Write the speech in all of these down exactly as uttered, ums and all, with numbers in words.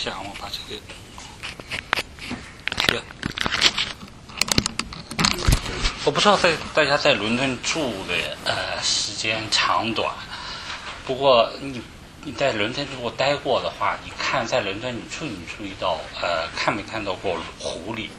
下，我把这个这个，我不知道在大家在伦敦住的呃时间长短，不过你你在伦敦如果待过的话，你看在伦敦你注意注意到呃看没看到过狐狸？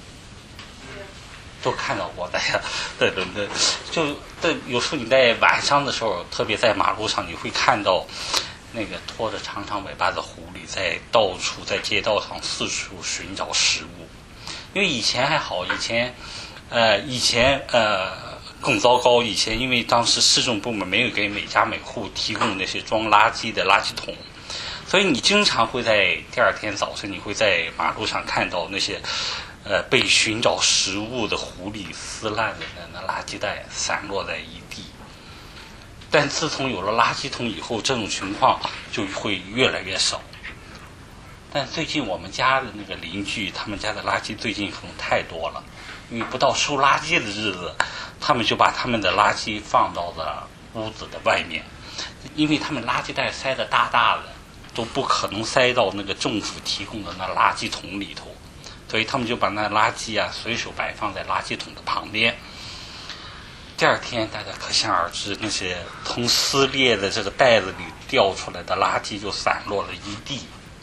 都看到过，大家在伦敦就在有时候你在晚上的时候，特别在马路上，你会看到那个拖着长长尾巴的狐狸在到处在街道上四处寻找食物。因为以前还好，以前呃以前呃更糟糕，以前因为当时市政部门没有给每家每户提供那些装垃圾的垃圾桶，所以你经常会在第二天早晨，你会在马路上看到那些呃，被寻找食物的狐狸撕烂的那垃圾袋散落在一地。但自从有了垃圾桶以后，这种情况就会越来越少。但最近我们家的那个邻居，他们家的垃圾最近可能太多了，因为不到收垃圾的日子，他们就把他们的垃圾放到了屋子的外面，因为他们垃圾袋塞得大大的，都不可能塞到那个政府提供的那垃圾桶里头。所以他们就把那垃圾啊随手摆放在垃圾桶的旁边。第二天大家可想而知，那些从撕裂的这个袋子里掉出来的垃圾就散落了一地。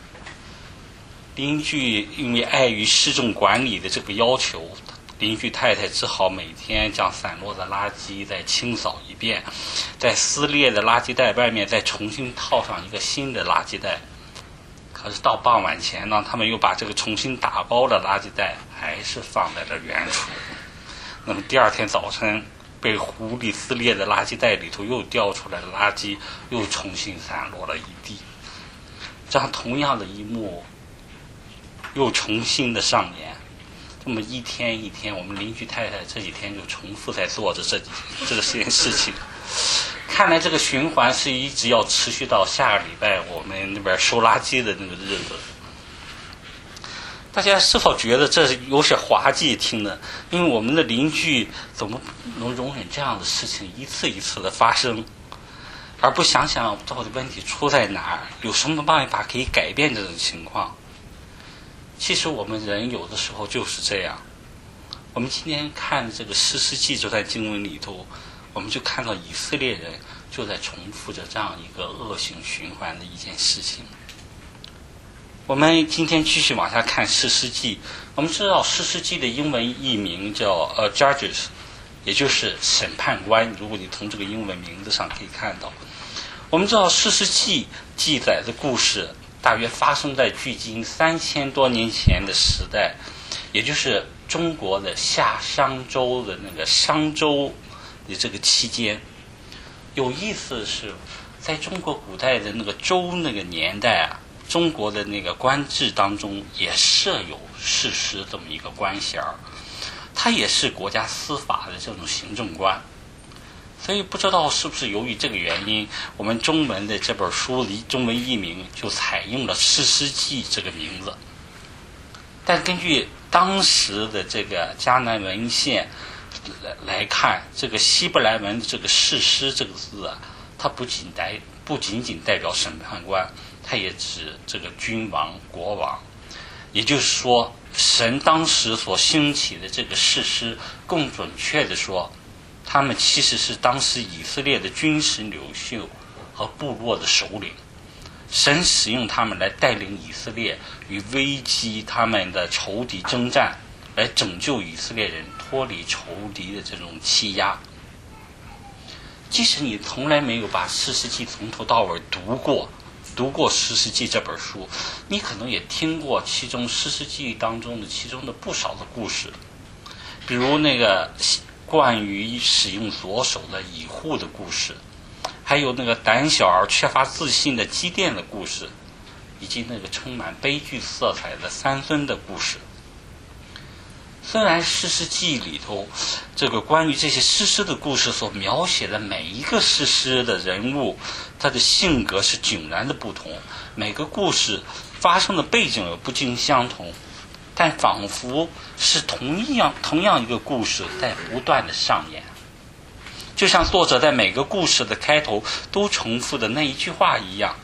邻居因为碍于市政管理的这个要求，邻居太太只好每天将散落的垃圾再清扫一遍，在撕裂的垃圾袋外面再重新套上一个新的垃圾袋。可是到傍晚前呢，他们又把这个重新打包的垃圾袋还是放在了原处。那么第二天早晨，被狐狸撕裂的垃圾袋里头又掉出来的垃圾又重新散落了一地。这样同样的一幕又重新的上演。这么一天一天，我们邻居太太这几天就重复在做着这几这个件事情。看来这个循环是一直要持续到下个礼拜我们那边收垃圾的那个日子。大家是否觉得这是有些滑稽听的？因为我们的邻居怎么能容忍这样的事情一次一次的发生，而不想想到底问题出在哪儿，有什么办法可以改变这种情况？其实我们人有的时候就是这样。我们今天看这个士师记这段经文里头，我们就看到以色列人就在重复着这样一个恶性循环的一件事情。我们今天继续往下看士师记。我们知道士师记的英文译名叫呃 Judges， 也就是审判官。如果你从这个英文名字上可以看到，我们知道士师记记载的故事大约发生在距今三千多年前的时代，也就是中国的夏商周的那个商周的这个期间。有意思的是，在中国古代的那个周那个年代啊，中国的那个官制当中也设有士师这么一个官衔儿，他也是国家司法的这种行政官。所以不知道是不是由于这个原因，我们中文的这本书里中文译名就采用了士师记这个名字。但根据当时的这个迦南文献来看，这个希伯来文的这个士师这个字啊，它不仅代不仅仅代表审判官，它也指这个君王国王。也就是说，神当时所兴起的这个士师，更准确的说，他们其实是当时以色列的军事领袖和部落的首领。神使用他们来带领以色列与危机他们的仇敌征战，来拯救以色列人脱离仇敌的这种欺压。即使你从来没有把士师记从头到尾读过读过士师记这本书，你可能也听过其中士师记当中的其中的不少的故事，比如那个关于使用左手的以户的故事，还有那个胆小而缺乏自信的基甸的故事，以及那个充满悲剧色彩的三孙的故事。虽然士师记里头这个关于这些士师的故事所描写的每一个士师的人物，他的性格是迥然的不同，每个故事发生的背景也不尽相同，但仿佛是同样同样一个故事在不断的上演。就像作者在每个故事的开头都重复的那一句话一样，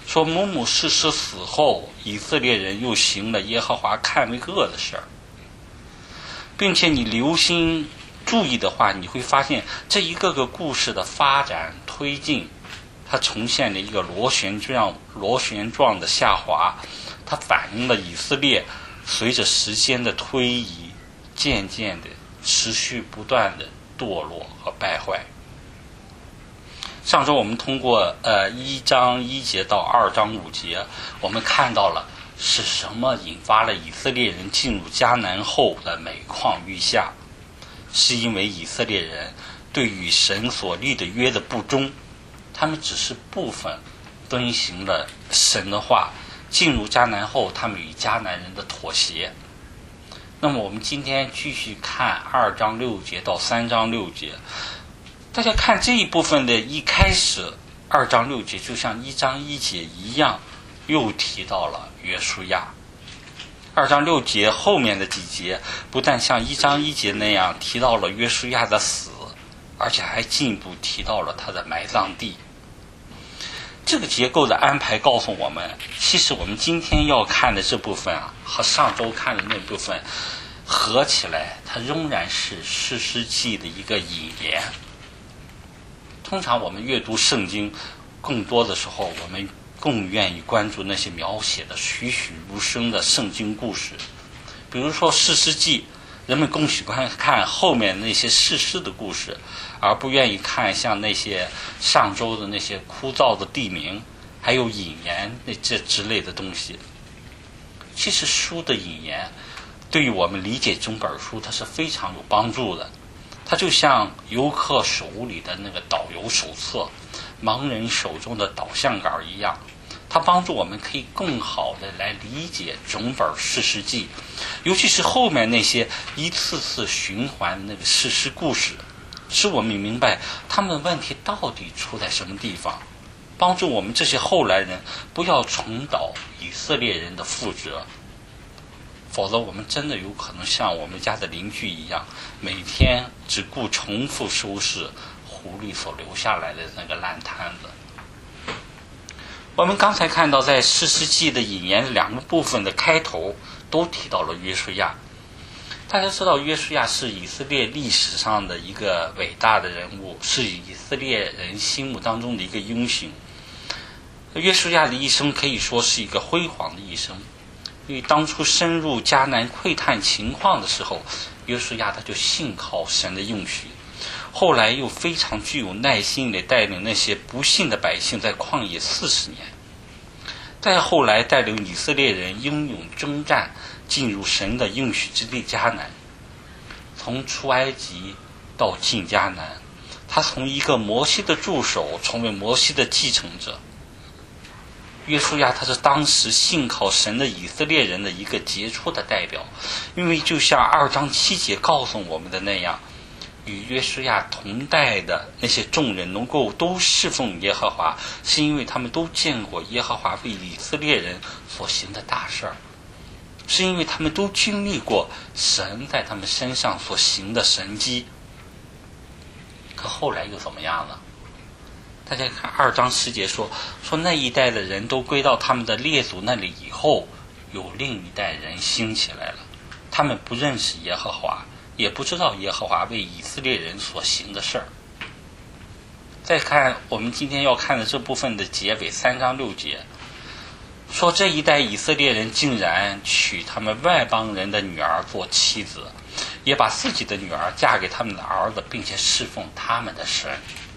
说某某士师死后，以色列人又行了耶和华看为恶的事儿，并且你留心注意的话，你会发现这一个个故事的发展推进，它呈现了一个螺旋状螺旋状的下滑，它反映了以色列随着时间的推移，渐渐的持续不断的堕落和败坏。上周我们通过呃一章一节到二章五节，我们看到了是什么引发了以色列人进入迦南后的每况愈下，是因为以色列人对与神所立的约的不忠，他们只是部分遵行了神的话，进入迦南后他们与迦南人的妥协。那么我们今天继续看二章六节到三章六节，大家看这一部分的一开始，二章六节就像一章一节一样，又提到了约书亚。二章六节后面的几节不但像一章一节那样提到了约书亚的死，而且还进一步提到了他的埋葬地。这个结构的安排告诉我们，其实我们今天要看的这部分啊，和上周看的那部分合起来，它仍然是士师记的一个引言。通常我们阅读圣经，更多的时候我们更愿意关注那些描写的栩栩如生的圣经故事，比如说士师记，人们更喜欢看后面那些士师的故事，而不愿意看像那些上周的那些枯燥的地名还有引言那这之类的东西。其实书的引言对于我们理解整本书它是非常有帮助的，它就像游客手里的那个导游手册，盲人手中的导向杆一样，它帮助我们可以更好的来理解整本士师记，尤其是后面那些一次次循环那个士师故事，使我们明白他们的问题到底出在什么地方，帮助我们这些后来人不要重蹈以色列人的覆辙，否则我们真的有可能像我们家的邻居一样，每天只顾重复收拾狐狸所留下来的那个烂摊子。我们刚才看到在士师记的引言两个部分的开头都提到了约书亚。大家知道约书亚是以色列历史上的一个伟大的人物，是以色列人心目当中的一个英雄。约书亚的一生可以说是一个辉煌的一生，因为当初深入迦南窥探情况的时候，约书亚他就信靠神的应许，后来又非常具有耐心地带领那些不信的百姓在旷野四十年，再后来带领以色列人英勇征战，进入神的应许之地迦南。从出埃及到进迦南，他从一个摩西的助手成为摩西的继承者。约书亚他是当时信靠神的以色列人的一个杰出的代表，因为就像二章七节告诉我们的那样，与约书亚同代的那些众人能够都侍奉耶和华，是因为他们都见过耶和华为以色列人所行的大事儿，是因为他们都经历过神在他们身上所行的神迹。可后来又怎么样呢？大家看二章十节说，说那一代的人都归到他们的列祖那里以后，有另一代人兴起来了，他们不认识耶和华，也不知道耶和华为以色列人所行的事儿。再看我们今天要看的这部分的结尾三章六节，说这一代以色列人竟然娶他们外邦人的女儿做妻子，也把自己的女儿嫁给他们的儿子，并且侍奉他们的神。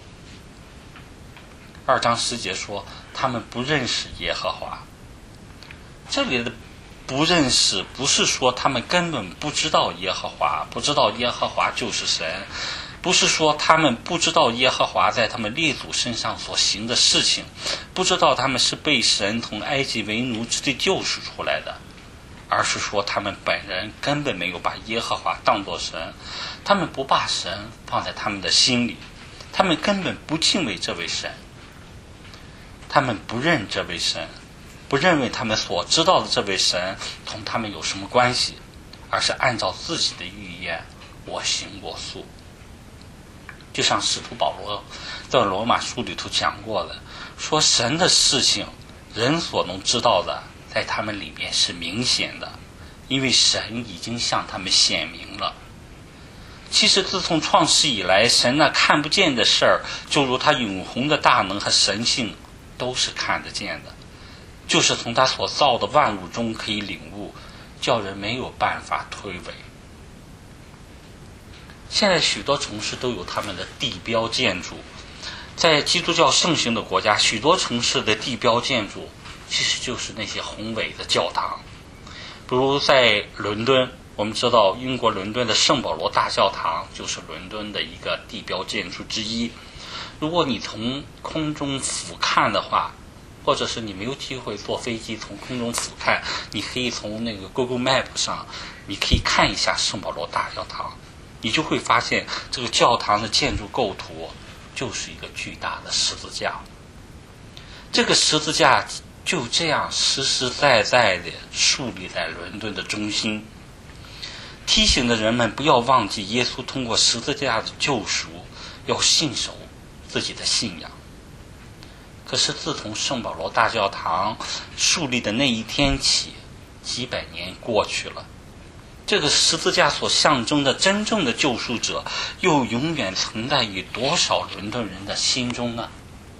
二章十节说他们不认识耶和华，这里的不认识不是说他们根本不知道耶和华，不知道耶和华就是神，不是说他们不知道耶和华在他们列祖身上所行的事情，不知道他们是被神从埃及为奴之地救赎出来的，而是说他们本人根本没有把耶和华当作神，他们不把神放在他们的心里，他们根本不敬畏这位神，他们不认这位神，不认为他们所知道的这位神同他们有什么关系，而是按照自己的意愿我行我素。就像使徒保罗在罗马书里头讲过的，说神的事情人所能知道的在他们里面是明显的，因为神已经向他们显明了。其实自从创世以来，神那看不见的事儿，就如他永恒的大能和神性，都是看得见的，就是从他所造的万物中可以领悟，叫人没有办法推诿。现在许多城市都有他们的地标建筑，在基督教盛行的国家，许多城市的地标建筑其实就是那些宏伟的教堂。比如在伦敦，我们知道英国伦敦的圣保罗大教堂就是伦敦的一个地标建筑之一。如果你从空中俯瞰的话，或者是你没有机会坐飞机从空中俯瞰，你可以从那个 Google Map 上，你可以看一下圣保罗大教堂，你就会发现这个教堂的建筑构图就是一个巨大的十字架。这个十字架就这样实实在在地树立在伦敦的中心，提醒着人们不要忘记耶稣通过十字架的救赎，要信守自己的信仰。可是自从圣保罗大教堂树立的那一天起，几百年过去了，这个十字架所象征的真正的救赎者，又永远存在于多少伦敦人的心中呢？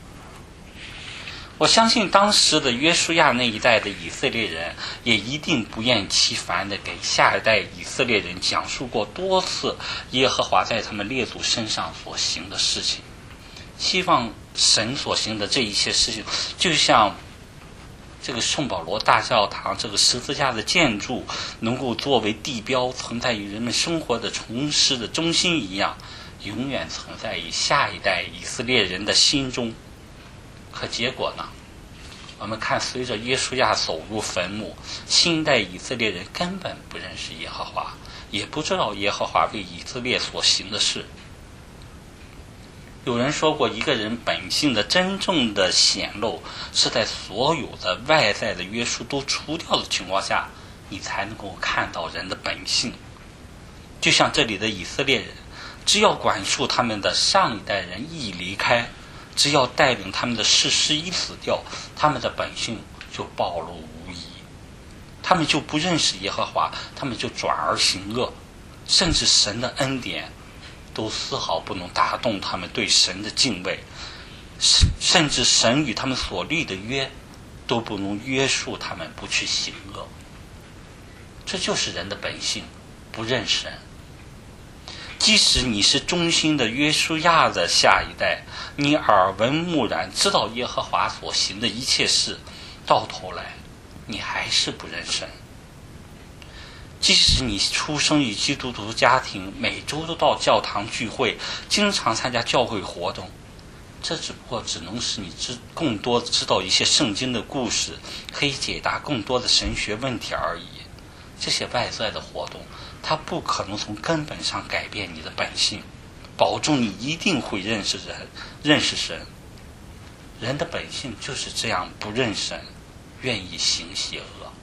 我相信当时的约书亚那一代的以色列人，也一定不厌其烦地给下一代以色列人讲述过多次耶和华在他们列祖身上所行的事情，希望神所行的这一切事情，就像这个圣保罗大教堂这个十字架的建筑能够作为地标存在于人们生活的城市的中心一样，永远存在于下一代以色列人的心中。可结果呢？我们看，随着约书亚走入坟墓，新一代以色列人根本不认识耶和华，也不知道耶和华为以色列所行的事。有人说过，一个人本性的真正的显露，是在所有的外在的约束都除掉的情况下，你才能够看到人的本性。就像这里的以色列人，只要管束他们的上一代人一离开，只要带领他们的世世一死掉，他们的本性就暴露无遗，他们就不认识耶和华，他们就转而行恶，甚至神的恩典都丝毫不能打动他们对神的敬畏，甚至神与他们所立的约都不能约束他们不去行恶。这就是人的本性，不认神。即使你是忠心的约书亚的下一代，你耳闻目染，知道耶和华所行的一切事，到头来你还是不认神。即使你出生于基督徒家庭，每周都到教堂聚会，经常参加教会活动，这只不过只能使你知更多知道一些圣经的故事，可以解答更多的神学问题而已。这些外在的活动，它不可能从根本上改变你的本性，保证你一定会认识人，认识神。人的本性就是这样，不认神，愿意行邪恶。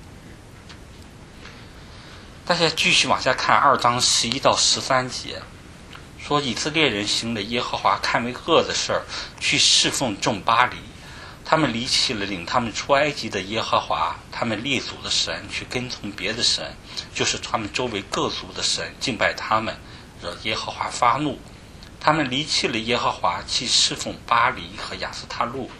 大家继续往下看二章十一到十三节，说以色列人行了耶和华看为恶的事儿，去侍奉众巴黎。他们离弃了领他们出埃及的耶和华，他们列祖的神，去跟从别的神，就是他们周围各族的神，敬拜他们，惹耶和华发怒。他们离弃了耶和华，去侍奉巴黎和亚斯他路。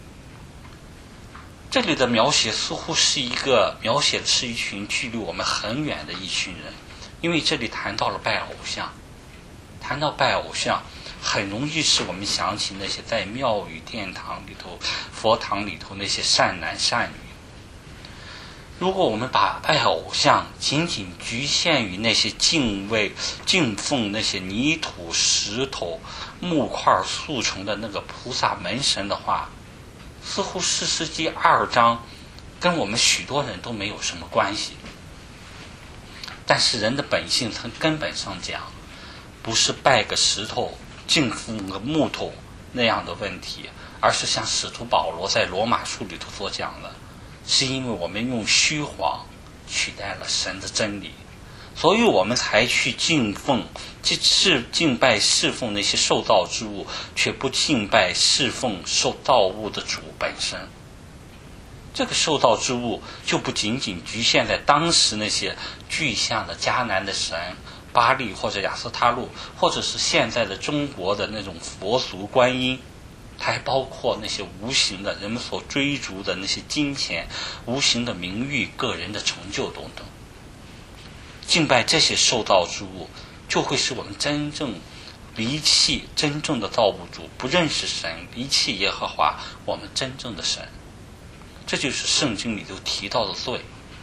这里的描写似乎是一个描写的是一群距离我们很远的一群人，因为这里谈到了拜偶像。谈到拜偶像，很容易使我们想起那些在庙宇殿堂里头、佛堂里头那些善男善女。如果我们把拜偶像仅仅局限于那些敬畏、敬奉那些泥土、石头、木块塑成的那个菩萨门神的话，似乎士师记二章跟我们许多人都没有什么关系。但是人的本性从根本上讲，不是拜个石头、敬奉个木头那样的问题，而是像使徒保罗在罗马书里头所讲的，是因为我们用虚谎取代了神的真理，所以我们才去敬奉、是敬拜侍奉那些受造之物，却不敬拜侍奉受造物的主本身。 这个受造之物就不仅仅局限在当时那些具象的迦南的神巴力或者亚斯他路，或者是现在的中国的那种佛俗观音，它还包括那些无形的人们所追逐的那些金钱、无形的名誉、个人的成就等等。敬拜这些受造之物，就会使我们真正离弃真正的造物主，不认识神，离弃耶和华我们真正的神。这就是圣经里头提到的罪。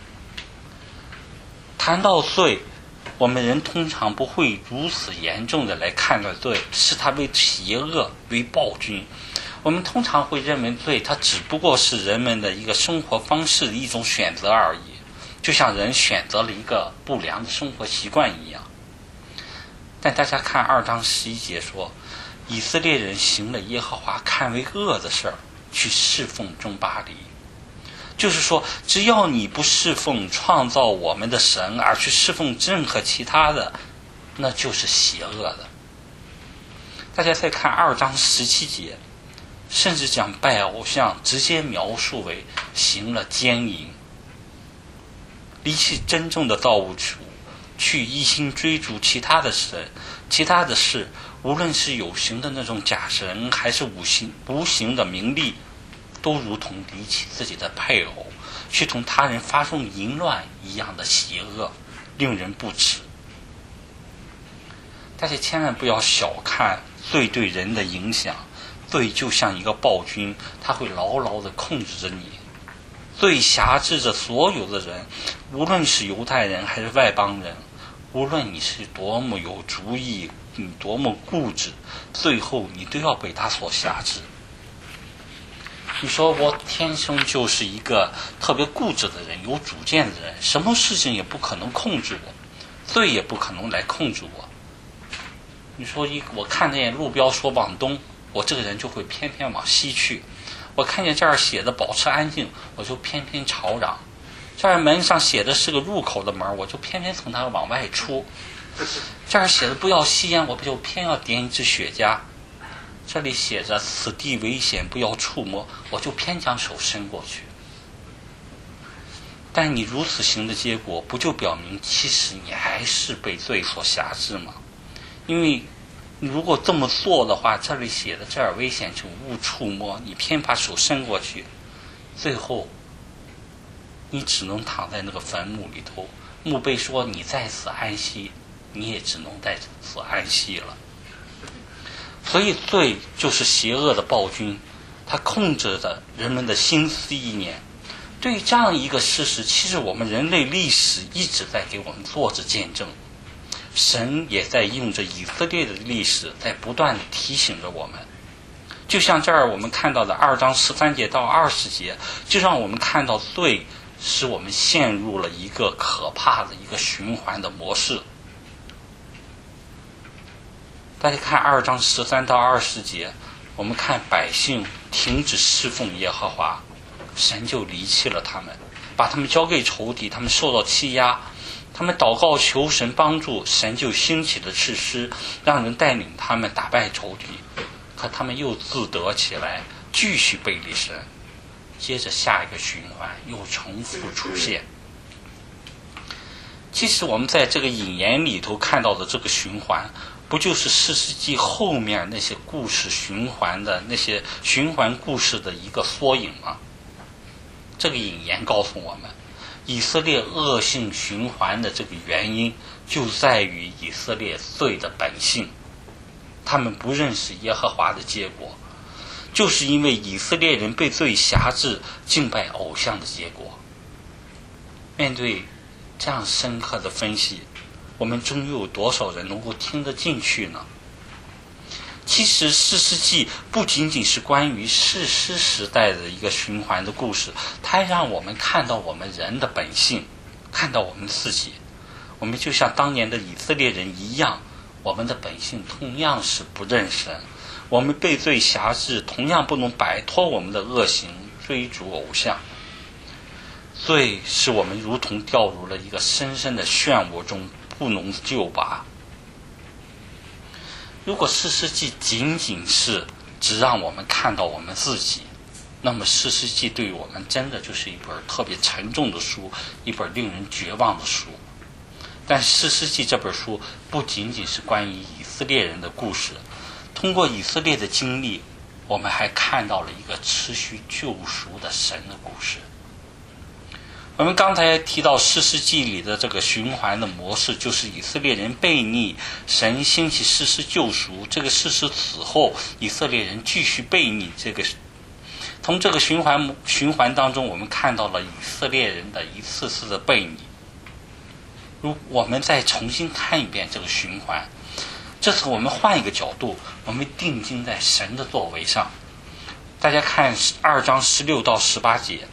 谈到罪，我们人通常不会如此严重的来看待罪，视它为邪恶，为暴君。我们通常会认为罪它只不过是人们的一个生活方式的一种选择而已，就像人选择了一个不良的生活习惯一样。但大家看二章十一节说，以色列人行了耶和华看为恶的事儿，去侍奉众巴力。就是说，只要你不侍奉创造我们的神，而去侍奉任何其他的，那就是邪恶的。大家再看二章十七节，甚至将拜偶像直接描述为行了奸淫，离弃真正的造物主，去一心追逐其他的神、其他的事，无论是有形的那种假神，还是无形无形的名利，都如同离弃自己的配偶，去同他人发生淫乱一样的邪恶，令人不齿。大家千万不要小看罪对人的影响，罪就像一个暴君，他会牢牢地控制着你。罪辖制着所有的人，无论是犹太人还是外邦人，无论你是多么有主意，你多么固执，最后你都要被他所辖制。你说我天生就是一个特别固执的人，有主见的人，什么事情也不可能控制我，罪也不可能来控制我。你说一我看见路标说往东，我这个人就会偏偏往西去。我看见这儿写的保持安静，我就偏偏吵嚷。这儿门上写的是个入口的门，我就偏偏从它往外出。这儿写的不要吸烟，我就偏要点一支雪茄。这里写着此地危险，不要触摸，我就偏将手伸过去。但你如此行的结果，不就表明其实你还是被罪所辖制吗？因为你如果这么做的话，这里写的这儿危险，就勿触摸，你偏把手伸过去，最后你只能躺在那个坟墓里头。墓碑说你在此安息，你也只能在此安息了。所以罪就是邪恶的暴君，他控制着人们的心思意念。对于这样一个事实，其实我们人类历史一直在给我们做着见证，神也在用着以色列的历史在不断地提醒着我们。就像这儿我们看到的二章十三节到二十节，就让我们看到罪使我们陷入了一个可怕的一个循环的模式。大家看二章十三到二十节，我们看百姓停止侍奉耶和华，神就离弃了他们，把他们交给仇敌，他们受到欺压，他们祷告求神帮助，神就兴起了士师，让人带领他们打败仇敌。可他们又自得起来，继续背离神，接着下一个循环又重复出现。其实我们在这个引言里头看到的这个循环，不就是士师记后面那些故事循环的那些循环故事的一个缩影吗？这个引言告诉我们，以色列恶性循环的这个原因就在于以色列罪的本性，他们不认识耶和华的结果，就是因为以色列人被罪辖制，敬拜偶像的结果。面对这样深刻的分析，我们终又有多少人能够听得进去呢？其实士师记不仅仅是关于士师时代的一个循环的故事，它还让我们看到我们人的本性，看到我们自己。我们就像当年的以色列人一样，我们的本性同样是不认神，我们被罪辖制，同样不能摆脱我们的恶行，追逐偶像。罪使我们如同掉入了一个深深的漩涡中，不能救拔。如果士师记仅仅是只让我们看到我们自己， 那么士师记对于我们真的就是一本特别沉重的书，一本令人绝望的书。但士师记这本书不仅仅是关于以色列人的故事，通过以色列的经历，我们还看到了一个持续救赎的神的故事。我们刚才提到士师记里的这个循环的模式，就是以色列人悖逆，神兴起士师救赎，这个士师死后，以色列人继续悖逆。这个从这个循环循环当中，我们看到了以色列人的一次次的悖逆。如我们再重新看一遍这个循环，这次我们换一个角度，我们定睛在神的作为上。大家看二章十六到十八节，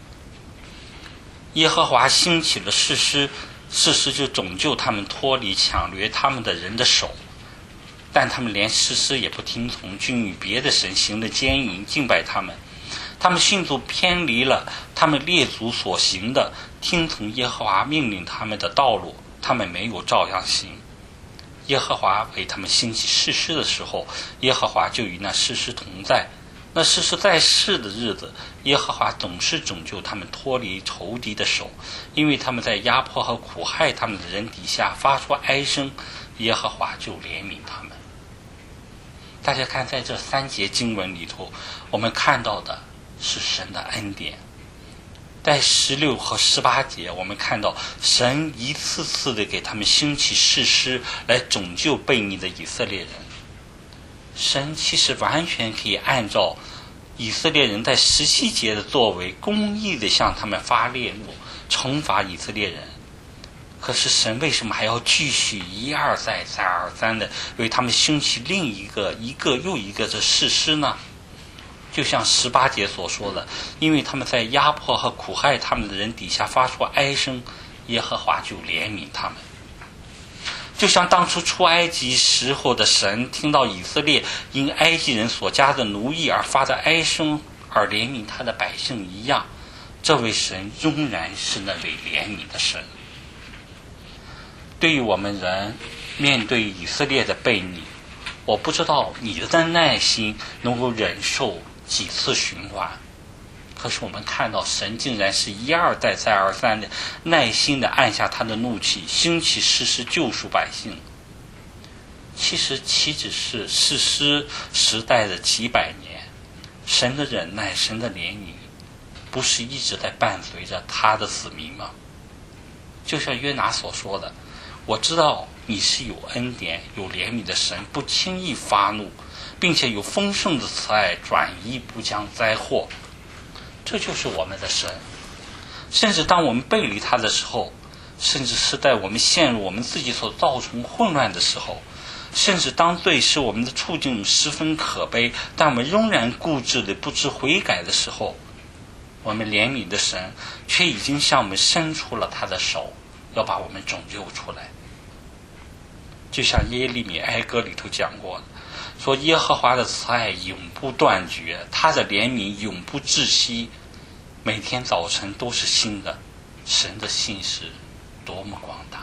耶和华兴起了士师，士师就拯救他们脱离抢掠他们的人的手，但他们连士师也不听从，均与别的神行了奸淫，敬拜他们。他们迅速偏离了他们列祖所行的，听从耶和华命令他们的道路，他们没有照样行。耶和华为他们兴起士师的时候，耶和华就与那士师同在。那士师在世的日子，耶和华总是拯救他们脱离仇敌的手，因为他们在压迫和苦害他们的人底下发出哀声，耶和华就怜悯他们。大家看，在这三节经文里头，我们看到的是神的恩典。在十六和十八节，我们看到神一次次的给他们兴起士师来拯救悖逆的以色列人。神其实完全可以按照以色列人在十七节的作为，公义的向他们发烈怒，惩罚以色列人。可是神为什么还要继续一而再再而三的为他们兴起另一个一个又一个的士师呢？就像十八节所说的，因为他们在压迫和苦害他们的人底下发出哀声，耶和华就怜悯他们。就像当初出埃及时候的神听到以色列因埃及人所加的奴役而发的哀声而怜悯他的百姓一样，这位神仍然是那位怜悯的神。对于我们人面对以色列的悖逆，我不知道你的耐心能够忍受几次循环，可是我们看到神竟然是一而再再而三的耐心的按下他的怒气，兴起士师救赎百姓。其实岂止是士师时代的几百年，神的忍耐，神的怜悯，不是一直在伴随着他的子民吗？就像约拿所说的，我知道你是有恩典有怜悯的神，不轻易发怒，并且有丰盛的慈爱，转移不将灾祸。这就是我们的神。甚至当我们背离他的时候，甚至是在我们陷入我们自己所造成混乱的时候，甚至当罪使我们的处境十分可悲，但我们仍然固执的不知悔改的时候，我们怜悯的神却已经向我们伸出了他的手，要把我们拯救出来。就像耶利米哀歌里头讲过的，说耶和华的慈爱永不断绝，他的怜悯永不窒息，每天早晨都是新的。神的信实多么广大！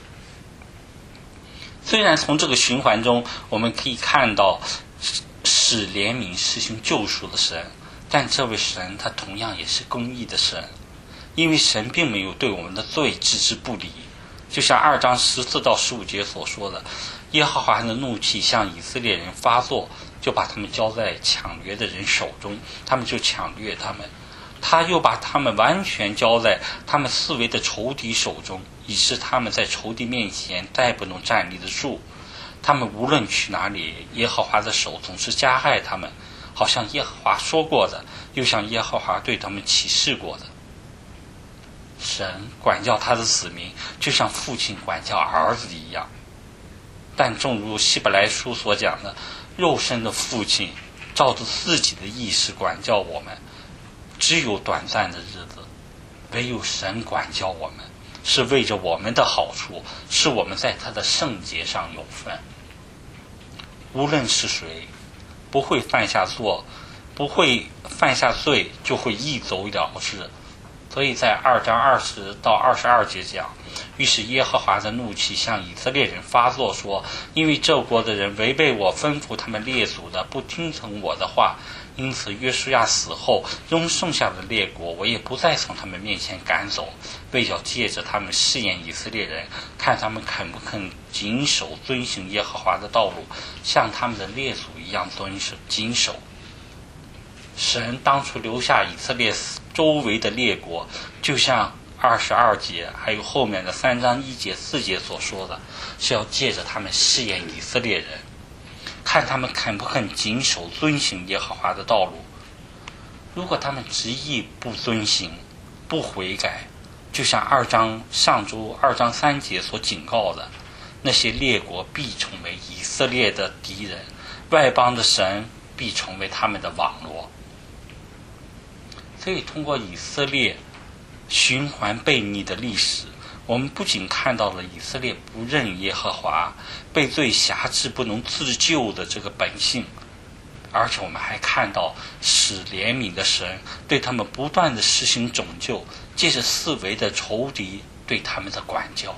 虽然从这个循环中我们可以看到使怜悯实行救赎的神，但这位神他同样也是公义的神，因为神并没有对我们的罪置之不理。就像二章十四到十五节所说的，耶和华的怒气向以色列人发作，就把他们交在抢掠的人手中，他们就抢掠他们。他又把他们完全交在他们四围的仇敌手中，以致他们在仇敌面前再不能站立得住。他们无论去哪里，耶和华的手总是加害他们，好像耶和华说过的，又像耶和华对他们启示过的。神管教他的子民，就像父亲管教儿子一样。但正如希伯来书所讲的，肉身的父亲照着自己的意识管教我们，只有短暂的日子；唯有神管教我们，是为着我们的好处，是我们在他的圣洁上有份。无论是谁，不会犯下错，不会犯下罪，就会一走了之。所以在二章二十到二十二节讲，于是耶和华的怒气向以色列人发作，说：因为这国的人违背我吩咐他们列祖的，不听从我的话， 因此约书亚死后，仍剩下的列国我也不再从他们面前赶走，为要借着他们试验以色列人，看他们肯不肯谨守遵行耶和华的道路，像他们的列祖一样遵守谨守。神当初留下以色列周围的列国，就像二十二节还有后面的三章一节四节所说的，是要借着他们试验以色列人，看他们肯不肯谨守遵行耶和华的道路。如果他们执意不遵行不悔改，就像二章上周二章三节所警告的，那些列国必成为以色列的敌人，外邦的神必成为他们的网罗。所以通过以色列循环悖逆的历史，我们不仅看到了以色列不认耶和华、被罪辖制不能自救的这个本性，而且我们还看到使怜悯的神对他们不断的实行拯救，借着四围的仇敌对他们的管教。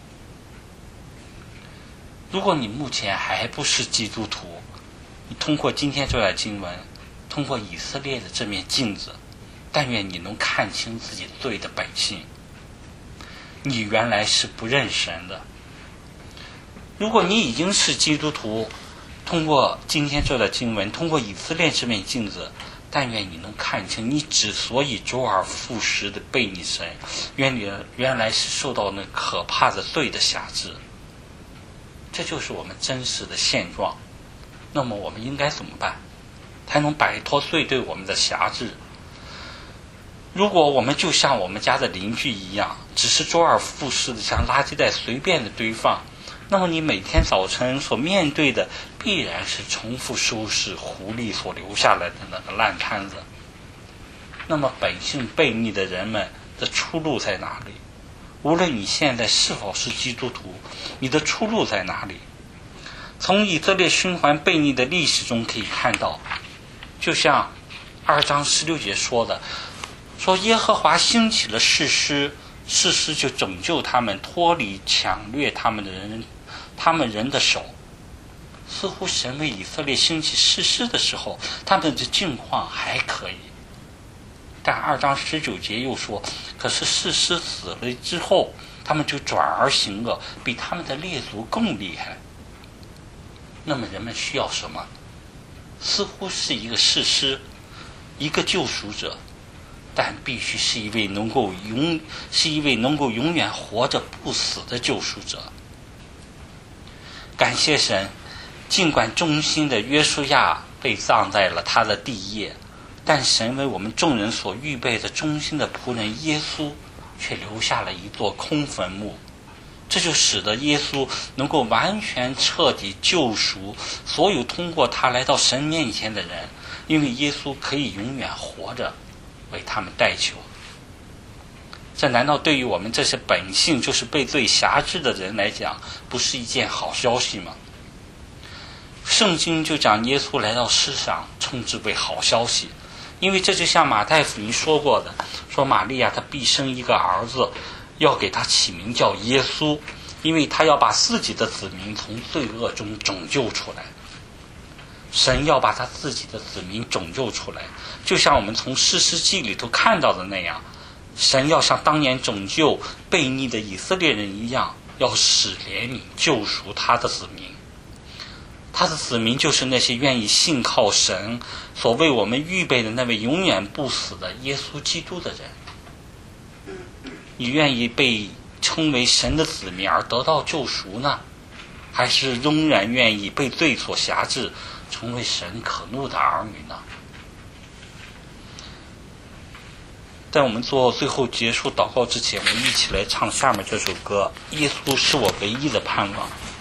如果你目前还不是基督徒，你通过今天这段经文，通过以色列的这面镜子，但愿你能看清自己罪的本性。你原来是不认神的。如果你已经是基督徒，通过今天这段经文，通过以色列这面镜子，但愿你能看清你之所以周而复始的悖逆神，原来原来是受到那可怕的罪的辖制。这就是我们真实的现状。那么我们应该怎么办，才能摆脱罪对我们的辖制？如果我们就像我们家的邻居一样，只是周而复始的将垃圾袋随便的堆放，那么你每天早晨所面对的必然是重复收拾狐狸所留下来的那个烂摊子。那么本性悖逆的人们的出路在哪里？无论你现在是否是基督徒，你的出路在哪里？从以色列循环悖逆的历史中可以看到，就像二章十六节说的，说耶和华兴起了士师，士师就拯救他们，脱离抢掠他们的人他们人的手。似乎神为以色列兴起士师的时候，他们的境况还可以，但二章十九节又说，可是士师死了之后，他们就转而行恶，比他们的列祖更厉害。那么人们需要什么？似乎是一个士师，一个救赎者，但必须是一位能够永是一位能够永远活着不死的救赎者。感谢神，尽管忠心的约书亚被葬在了他的地业，但神为我们众人所预备的忠心的仆人耶稣却留下了一座空坟墓。这就使得耶稣能够完全彻底救赎所有通过他来到神面前的人，因为耶稣可以永远活着为他们代求。这难道对于我们这些本性就是被罪辖制的人来讲，不是一件好消息吗？圣经就将耶稣来到世上称之为好消息，因为这就像马太福音说过的，说玛利亚她必生一个儿子，要给他起名叫耶稣，因为他要把自己的子民从罪恶中拯救出来。神要把他自己的子民拯救出来，就像我们从士师记里头看到的那样，神要像当年拯救悖逆的以色列人一样，要使怜悯救赎他的子民。他的子民就是那些愿意信靠神所为我们预备的那位永远不死的耶稣基督的人。你愿意被称为神的子民而得到救赎呢，还是仍然愿意被罪所辖制，成为神可怒的儿女呢？在我们做最后结束祷告之前，我们一起来唱下面这首歌，耶稣是我唯一的盼望。